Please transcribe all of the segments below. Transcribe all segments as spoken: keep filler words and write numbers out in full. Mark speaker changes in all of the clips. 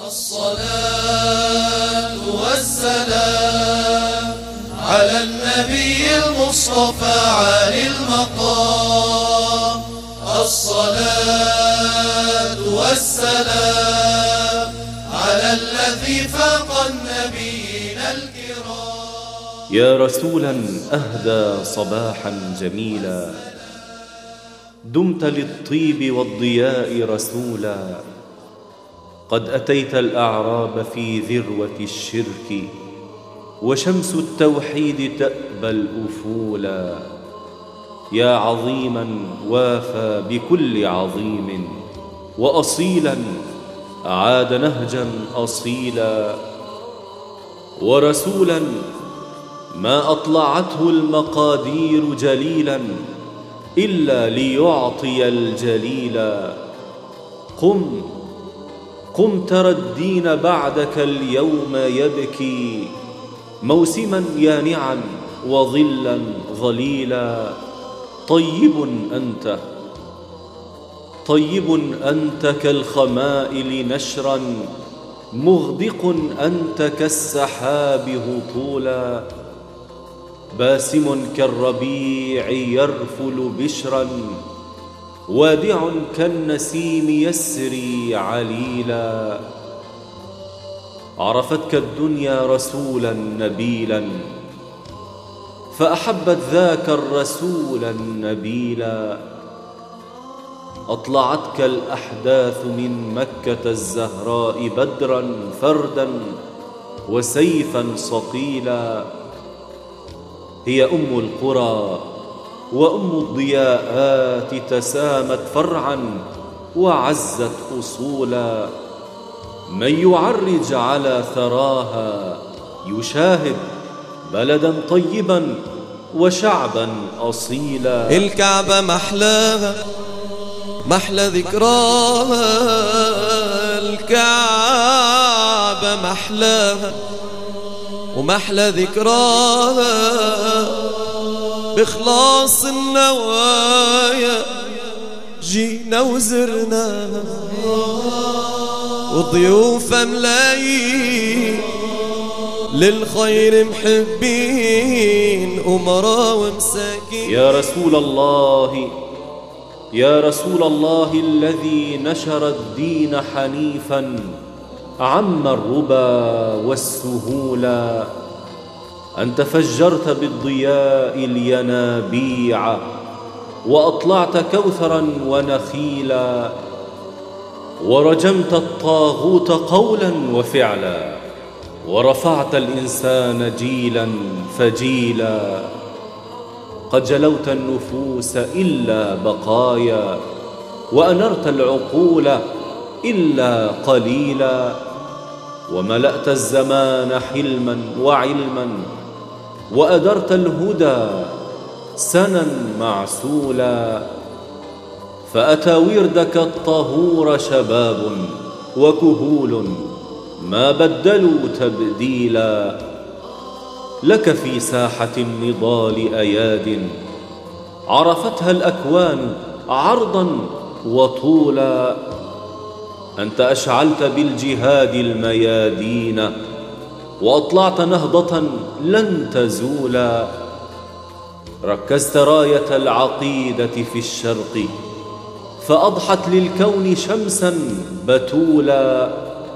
Speaker 1: الصلاة والسلام على النبي المصطفى عالي المقام. الصلاة والسلام على الذي فاق النبيين الكرام.
Speaker 2: يا رسولا أهدى صباحا جميلا، دمت للطيب والضياء رسولا. قد أتيت الأعراب في ذروة الشرك، وشمس التوحيد تأبى الأفولا. يا عظيما وافى بكل عظيم، وأصيلا عاد نهجا أصيلا. ورسولا ما أطلعته المقادير جليلا إلا ليعطي الجليلا. قم قم ترى الدين بعدك اليوم يبكي، موسما يانعا وظلا ظليلا. طيب أنت طيب أنت كالخمائل نشرا، مغدق أنت كالسحاب هطولا. باسم كالربيع يرفل بشرا، وادع كالنسيم يسري عليلا. عرفتك الدنيا رسولا نبيلا، فأحبت ذاك الرسول النبيلا. أطلعتك الأحداث من مكة الزهراء بدرا فردا وسيفا صقيلا. هي أم القرى وأم الضياءات، تسامت فرعا وعزت أصولا. من يعرج على ثراها يشاهد بلدا طيبا وشعبا أصيلا.
Speaker 1: الكعبة محلاها محلى ذكراها، الكعبة محلاها ومحلى ذكراها. بإخلاص النوايا جينا وزرناها، وضيوف ملايين للخير محبين، أمراء ومساكين.
Speaker 2: يا رسول الله يا رسول الله الذي نشر الدين حنيفا، عم الربا والسهولا. أنت فجرت بالضياء الينابيع، وأطلعت كوثرا ونخيلا. ورجمت الطاغوت قولا وفعلا، ورفعت الإنسان جيلا فجيلا. قد جلوت النفوس إلا بقايا، وأنرت العقول إلا قليلا. وملأت الزمان حلما وعلما، وأدرت الهدى سنا معسولا. فأتى وردك الطهور شباب وكهول، ما بدلوا تبديلا. لك في ساحة النضال أياد، عرفتها الأكوان عرضا وطولا. أنت أشعلت بالجهاد الميادين، وأطلعت نهضة لن تزولا. ركزت راية العقيدة في الشرق، فأضحت للكون شمسا بتولا.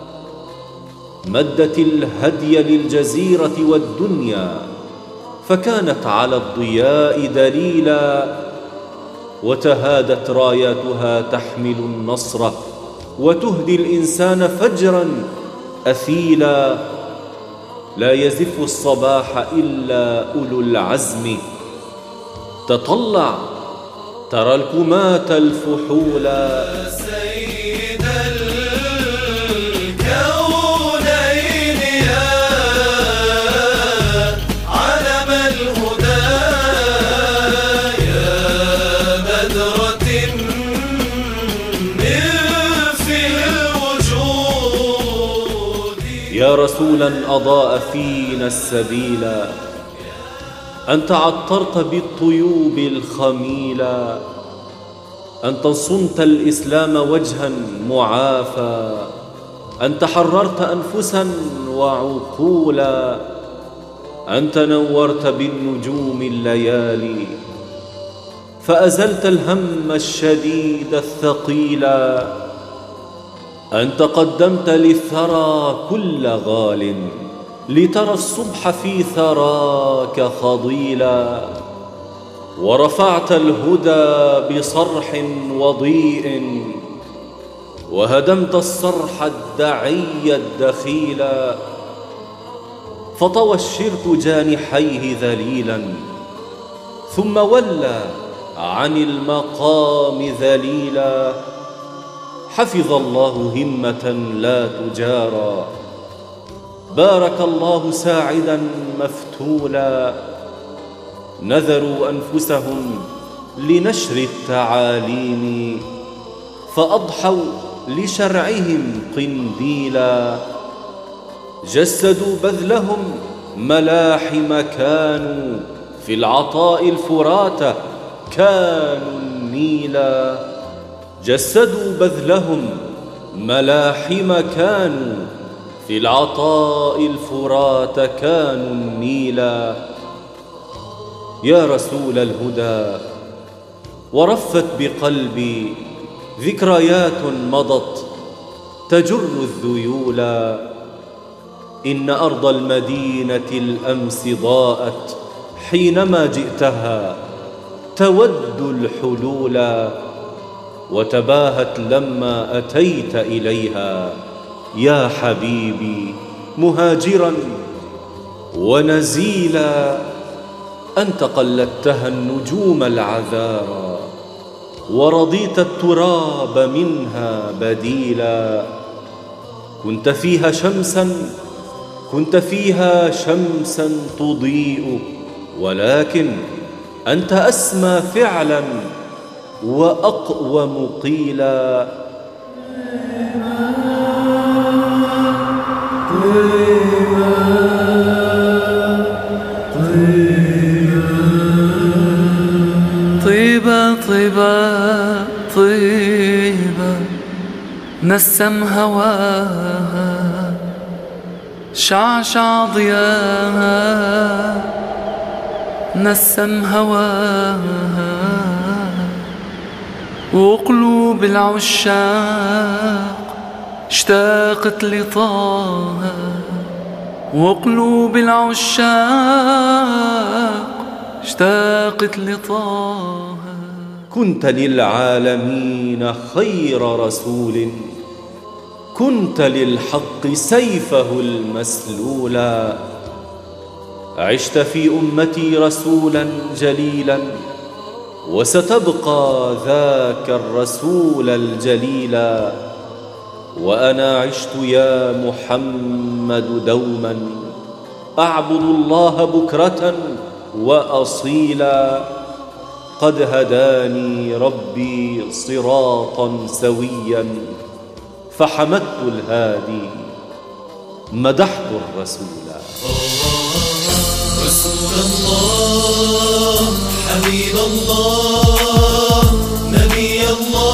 Speaker 2: مدت الهدي للجزيرة والدنيا، فكانت على الضياء دليلا. وتهادت راياتها تحمل النصر، وتهدي الإنسان فجرا أثيلا. لا يزف الصباح إلا أولو العزم، تطلع ترى الكمات الفحولا.
Speaker 1: سيد الكونين يا علم الهدى، يا بدرة في الوجود.
Speaker 2: يا رسولا أضاء فينا السبيلا، أنت عطرت بالطيوب الخميلا. أنت صنت الإسلام وجها معافى، أنت حررت أنفسا وعقولا، أنت نورت بالنجوم الليالي، فأزلت الهم الشديد الثقيلا. أنت قدمت للثرى كل غال، لترى الصبح في ثراك خضيلا، ورفعت الهدى بصرح وضيء، وهدمت الصرح الدعي الدخيلا، فطوى الشرك جانحيه ذليلا، ثم ولى عن المقام ذليلا. حفظ الله همة لا تجارى، بارك الله ساعدا مفتولا، نذروا أنفسهم لنشر التعاليم، فأضحوا لشرعهم قنديلا، جسدوا بذلهم ملاحم، كانوا في العطاء الفرات كانوا النيلا، جسدوا بذلهم ملاحم، كانوا في العطاء الفرات كانوا النيلا. يا رسول الهدى، ورفت بقلبي ذكريات مضت تجر الذيولا، إن أرض المدينة الأمس ضاءت حينما جئتها تود الحلولا، وتباهت لما أتيت إليها يا حبيبي مهاجرا ونزيلا. أنت قلدتها النجوم العذارى، ورضيت التراب منها بديلا، كنت فيها شمسا كنت فيها شمسا تضيء، ولكن أنت أسمى فعلا وأقوم قيلا.
Speaker 3: طيبة طيبة طيبة نسم هواها، شعشع ضياها نسم هواها، وقلوب العشاق اشتاقت لطاها، وقلوب العشاق اشتاقت لطاها.
Speaker 2: كنت للعالمين خير رسول، كنت للحق سيفه المسلولا، عشت في أمتي رسولا جليلا، وستبقى ذاك الرسول الجليلا. وأنا عشت يا محمد دوما أعبد الله بكرة وأصيلا، قد هداني ربي صراطا سويا، فحمدت الهادي مدحت الرسول.
Speaker 1: رسول الله، حبيب الله، نبي الله.